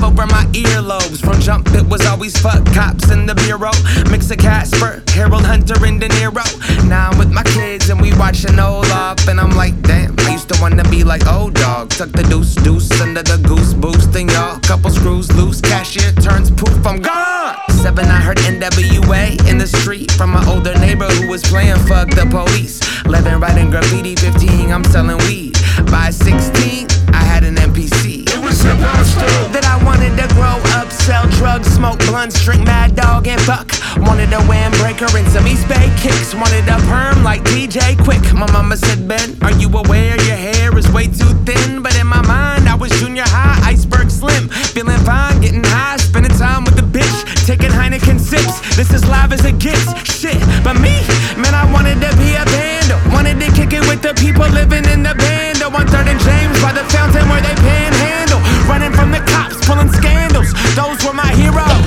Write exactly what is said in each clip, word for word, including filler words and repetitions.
love over my earlobes. From jump, it was always fuck cops in the bureau. Mix of Casper, Harold Hunter, and De Niro. Now I'm with my kids and we watching Olaf, and I'm like, damn, I used to wanna be like old dog. Tuck the deuce deuce under the goose boost, and y'all, couple screws loose, cashier turns poof, I'm gone. Seven, I heard N W A in the street from my older neighbor who was playing fuck the police. Eleven, writing graffiti. Fifteen, I'm selling weed. By sixteen, I had an N P C. It was impossible that I wanted to grow up, sell drugs, smoke blunts, drink Mad Dog and fuck. Wanted a windbreaker and some East Bay kicks. Wanted a perm like D J Quick. My mama said, Ben, are you aware your hair is way too thin? But in my mind, I was junior high, iceberg slim. Feeling fine, getting high, spending time with the bitch. Taking Heineken sips, this is live as it gets. Shit, but me, man, I wanted to be a vandal. Wanted to kick it with the people living in the bando. On third and James by the fountain where they panhandle. Running from the cops, pulling scandals. Those were my heroes.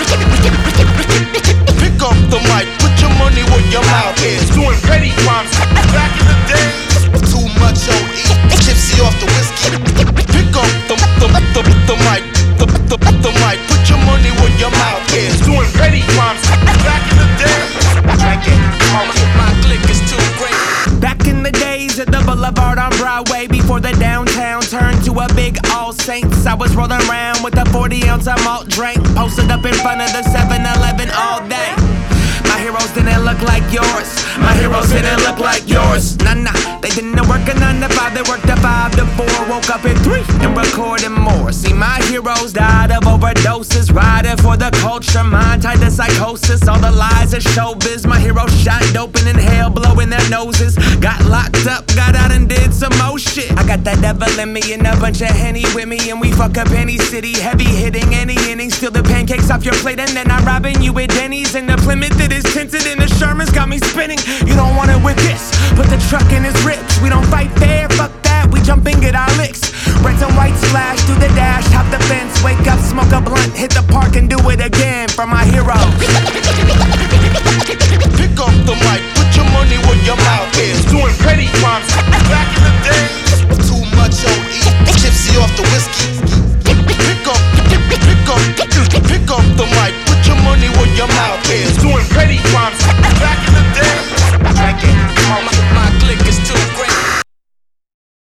Pick up the mic, put your money where your mouth is. Doing petty crimes back in the days. Too much O E, tipsy off the whiskey. Pick up the, the, the, the mic, the, the, the mic, put your money where your mouth is. Doing petty crimes back in the days. Drinking, smoking, my click is too great. Back in the days at the Boulevard on Broadway, before the downtown turned to a big All Saints, I was rolling around with a forty ounce of malt drink, posted up in front of the seven eleven all day. My heroes didn't look like yours. My heroes didn't look like yours. Nah, nah, they didn't work a nine to five, they worked a five to four. Woke up at three and recorded more. See, my heroes died of overdoses, riding for the culture, mind tied to psychosis. All the lies of showbiz. My heroes shot dope and inhale, blowing their noses. Got locked up, got out and did some more shit. I got that devil in me and a bunch of Henny with me, and we fuck up any city, heavy hitting any inning. Steal the pancakes off your plate and then I'm robbing you at Denny's. And the Plymouth that is tinted and the Sherman's got me spinning. You don't want it with this, put the truck in his ribs. We don't fight fair, fuck that, we jump and get our licks. Reds and white splash through the dash, hop the fence, wake up, smoke a blunt, hit the park and do it again for my heroes. Pick up the mic, put your money where your mouth is. Doing petty crimes back in the days. Too much O E, tipsy off the whiskey.